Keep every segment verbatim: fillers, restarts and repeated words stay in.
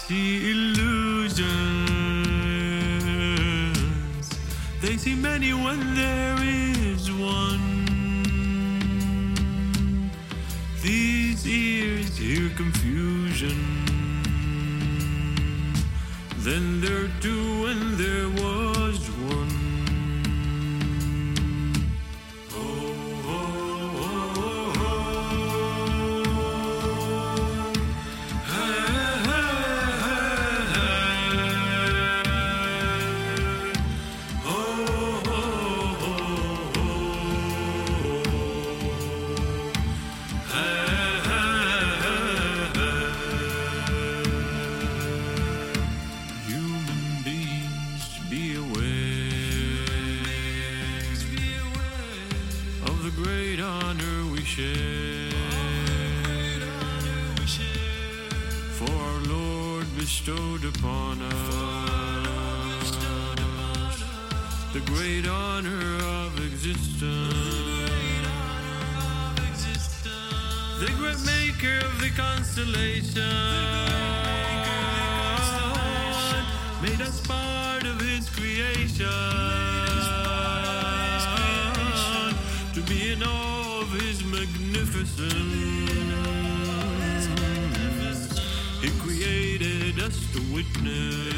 see illusions. They see many when there is one. These ears hear confusion. Then there two and there was one. Great honor we share, for our Lord bestowed upon us the great honor of existence, the great maker of the constellation made us part of his creation. To be in awe of his magnificence, he created us to witness.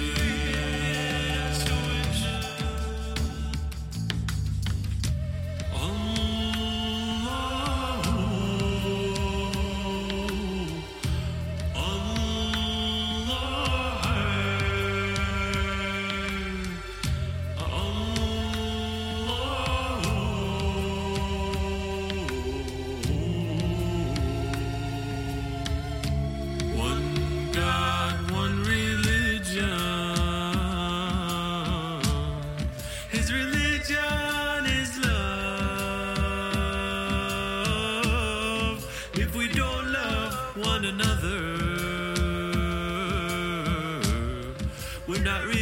His religion is love. If we don't love one another, we're not